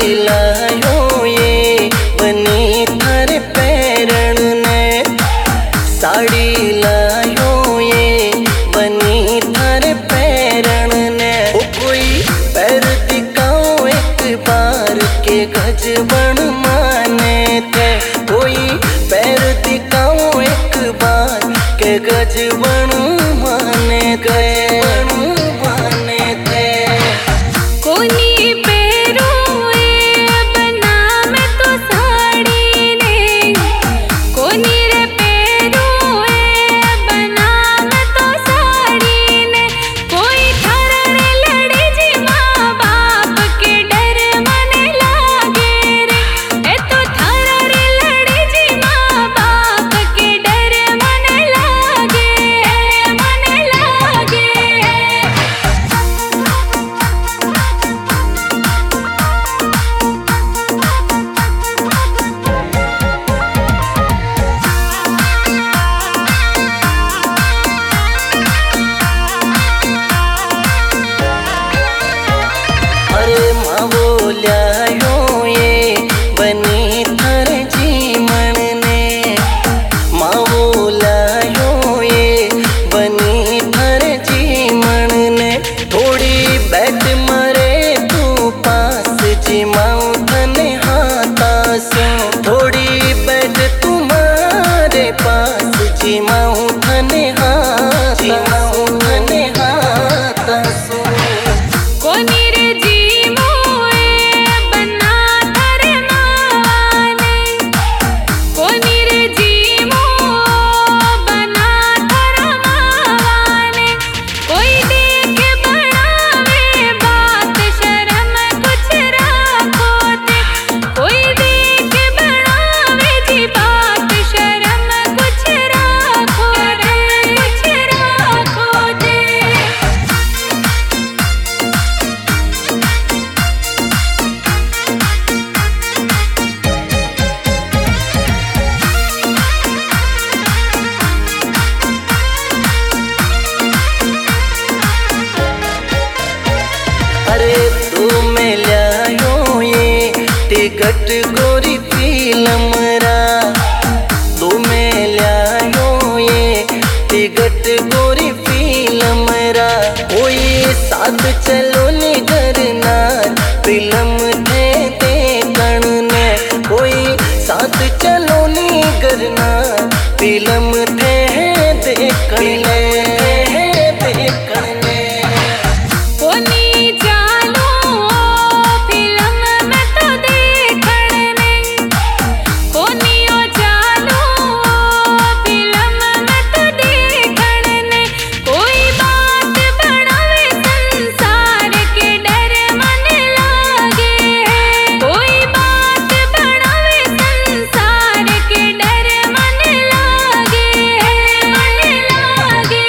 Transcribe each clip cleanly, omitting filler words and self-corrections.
लायो ये बनी थारे पैरण ने, साड़ी लायो ये बनी थारे पैरण ने। ओ कोई पैर दिखाओ एक बार के गज बन माने थे, कोई पैर दिखाओ एक बार के गज बन माने गए माने थे। कोनी पैरो बना मैं तो साड़ी ने, कोनी रे पैरो बना मैं तो साड़ी ने। कोई थारा रे लड़े जी माँ बाप के डर मने लागे रे, ए तो थारा रे लड़े जी माँ बाप के डर मने लागे मने लागे। अरे मावो ल्यायो ये बनी थारे जीवन ने, मावो ल्यायो ये बनी थारे जीवन ने। थोड़ी बैठ मरे तू पास जी माऊ थने हाथा सो, थोड़ी बैठ तुम्हारे पास जी माऊ थने हाथा सो। कोनी रे जी मोए बना थारे माने, कोनी रे जी मो बना थारा माने। कोई देख बढ़ावे बात शर्म कुछ राखो ते, कोई देख बढ़ावे जी बात शर्म कुछ राखो ते, कुछ राखो ते। अरे तू में ल्यायो ये टिकट गोरी फिल्म रा, तू में ल्यायो ये टिकट गोरी फिल्म रा। कोई साथ चलो नी करना फिल्म थे देखण ने, कोई साथ चलो नी करना फिल्म थे देखण ने। कोनी जानो फिल्म में तो देखण ने, कोनी ओ जानो फिल्म में तो देखण ने। कोई बात बढ़ावे संसार के डर मन लागे, कोई बात बढ़ावे संसार के डर मन लागे मन लागे।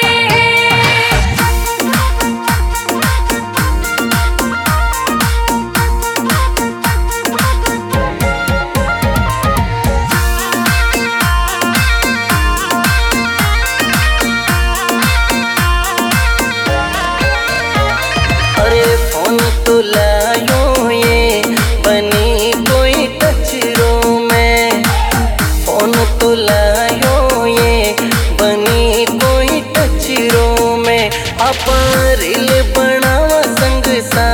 अरे फोन तो लायो ये बनी कोई टचरो में, फोन तो लायो ये बनी कोई टचरो में। अपन रील बनावा संग सा